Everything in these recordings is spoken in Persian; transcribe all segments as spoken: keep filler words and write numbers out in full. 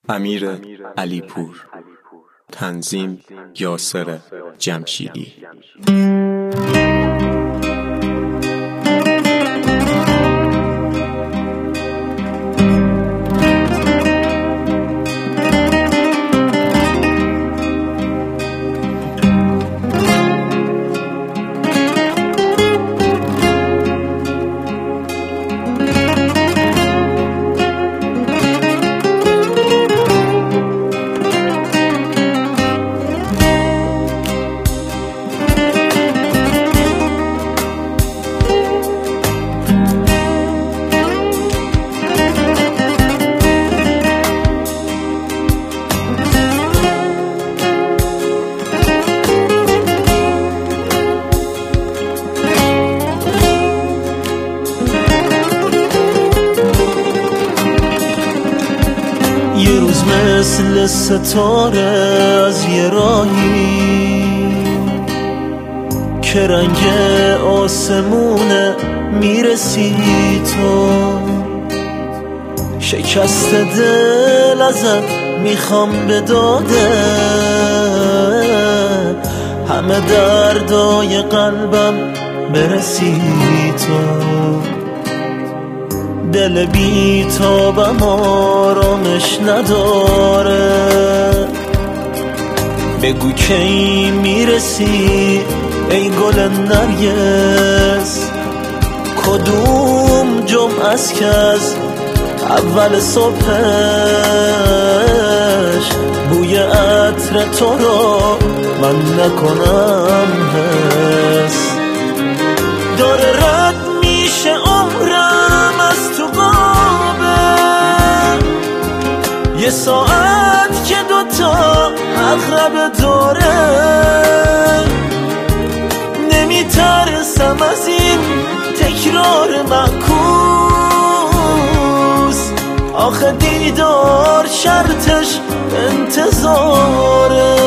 امیر علیپور، تنظیم یاسر جمشیدی. یه روز مثل ستاره از یه راهی که رنگ آسمونه میرسی تو، شکست دل ازت میخوام به داده، همه دردای قلبم برسی تو. دل بی تابم آرامش نداره، بگو کی میرسی ای گل نرگس، کدوم جمعه است که از اول صبحش بوی عطر تو رو من نکنم حس. داره رد میشه عمرم از تو قابه، یه ساعت که دوتا عقرب داره، نمیترسم از این تکرار معکوس، آخه دیدار شرطش انتظاره.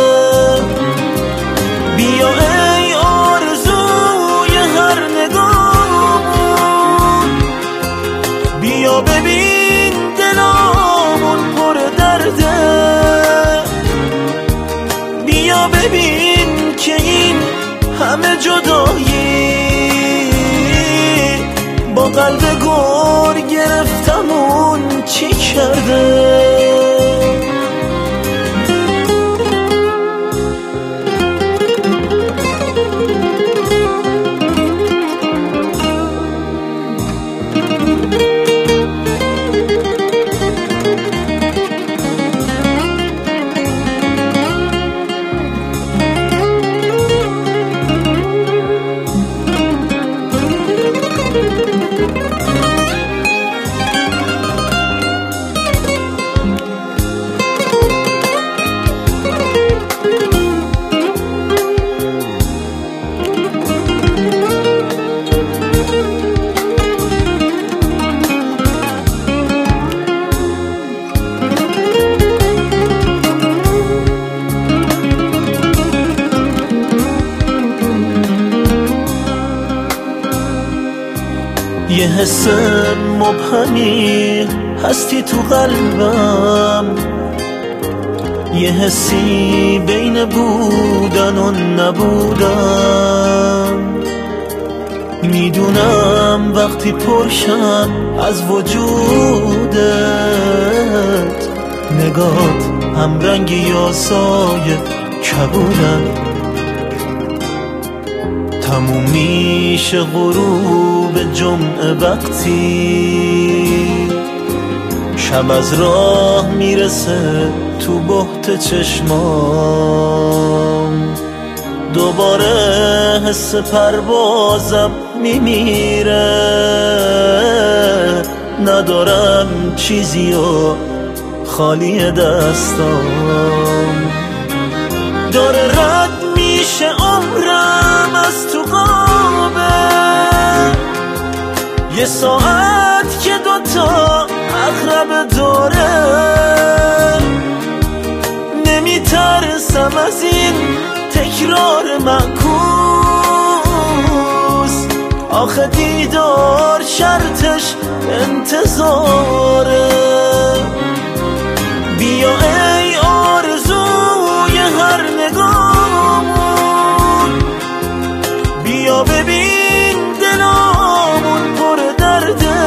بیا ای آرزوی هر نگاهمون، بیا ببین دلامون پر درده، بیا ببین که این همه جدایی با قلب گور گرفتمون چی کرده. یه حس مبهمی هستی تو قلبم، یه حسی بین بودن و نبودن، میدونم وقتی پرشم از وجودت، نگات هم رنگی یا سایه کبودن. تموم میشه غروب جمعه وقتی شب از راه میرسه تو بهت چشمام، دوباره حس پروازم میمیره، ندارم چیزی و خالی دستام. داره رد میشه عمرم از تو قابه، یه ساعت که دوتا عقرب داره، نمیترسم از این تکرار معکوس، آخه دیدار شرطش انتظاره. بیا ببین دلامون پر درده،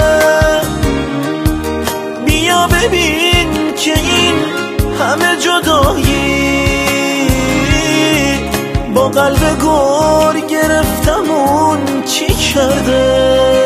بیا ببین که این همه جدایی با قلب گور گرفتمون چی کرده.